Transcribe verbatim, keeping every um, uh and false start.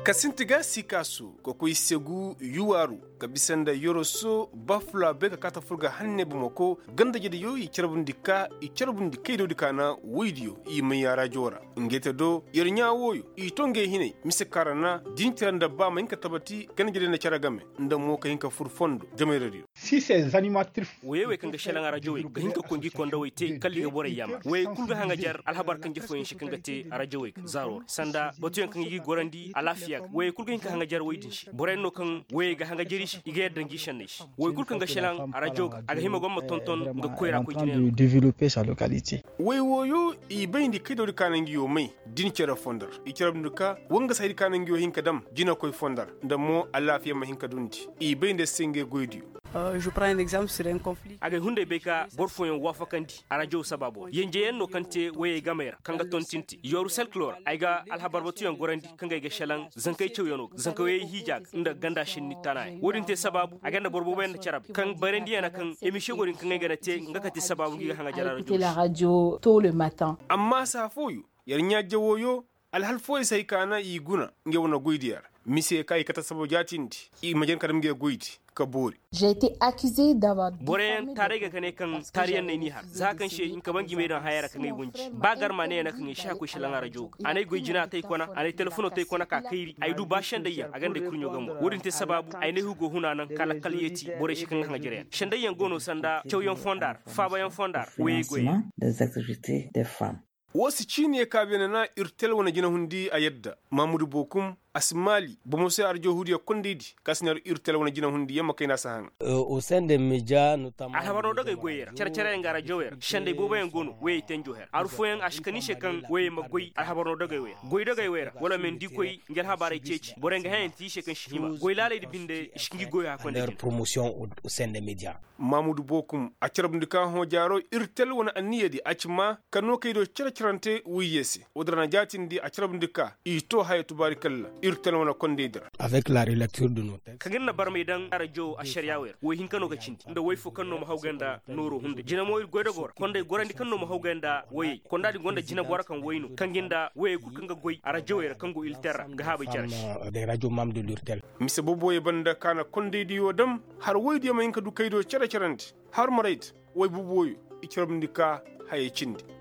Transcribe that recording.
kasintiga sikasu ko koy segu yuwaru kabisanda yoroso bafla be ka kata furga hanne bumako ganda jede yo i cerbundika i cerbundika do dikana widio i mayara jora ngete do yernya woyo i tonge hine misekarana dintiranda ba man ka tabati ganda jede na caragame ndamo ka hinka furfondo jame radio si ces animatrices wewe kanga shalanga radio ga hinka kongi konda wayte kalli ga bore yama we kulga hanga jar alhabar kan jefo yin shi kanga te radio we zaro sanda botu kan yi gorandi alafiya we kulga hinka hanga jar waydin shi bore no kan we ga hanga jari shi iga dangi shanne shi we kulga nga shalang radio aga hima gomma tonton nga koyra ko jine développer sa localité we woyo i bayndi kido kanangi yo mai din cera fondar i cerabnuka wanga sayri kanangi yo hinka dam jina koy fondar ndamo alafiya ma hinka dundi i bayndi senge goydiyo. Euh, je prends un exemple sur un conflit. Aga hunde beka borfoyon wafakandi arajo sababo yenje yenno kante waye gamera kanga tontinti yoru selklor aiga alhabarbatu yon gorandi kanga ga shalan zankay chewyono zankawe hijag nda ganda shinni tanay wodinte sababu aganda borbo ben charab kan barendi yana kan emission gorin kanga ga te ngakati sababu giga hanga jararo écouter la radio tôt le matin. Amma sa foyu yarnya jawoyo alhalfoy sai kana iguna ngewna goydiyar mise kai kata sabo jatindi i majen kadam ge goyti kabori. J'ai été accusé d'avoir boren tarega kane kan tariyan ne ni har zakan she in kaban gime dan hayara kan ai wunci bagar mane na kan sha ko shilan arajo anai goyjina tai kona anai telefono tai kona ka kairi ai du bashan dayya a ganda kurnyo gamo wurin te sababu ai ne hugo huna nan kala kalyeti bore shi kan hanga jire shandayyan gono sanda chawyon fondar fabayan fondar we goyi des activités des femmes. Wasu cine kabina na irtel wana jina hundi a yadda Mamudu Bokum Asmali Bomose Arjo Hudia Kondidi Kasinar irtel wana jina hundi yamma kaina sahanga. Au sein des médias notamment alhabaro daga goyera charchara ngara jower shande boba en gono we tenjo her arfo en ashkani shekan we magoy alhabaro daga we goy daga wera wala men dikoy ngel habare ceci borenga hen ti shekan shima goy lale di binde shingi goy ha konde leur promotion au sein des médias. Mamudu Bokum a carabndika ho jaro irtel wana aniyadi acima kano kaydo charcharante wiyesi odrana jatindi a carabndika ito hayatu barikalla irtel wana kondidra avec la relecture de nos textes kagin na barme dan radio a shariawer we hinkano ga cinti nda way fo kanno ma hawganda noro hunde jina moy goyda gor konde gorandi kanno ma hawganda way kondadi gonda jina bora kan wayno kanginda way ku kanga goy a radio wer kango ilterra ga haba jarsh des radios membres de l'urtel mise boboye banda kana kondidi yodam har waydi ma hinka du kaydo characharante har marait way boboyo i carabndika haye cindi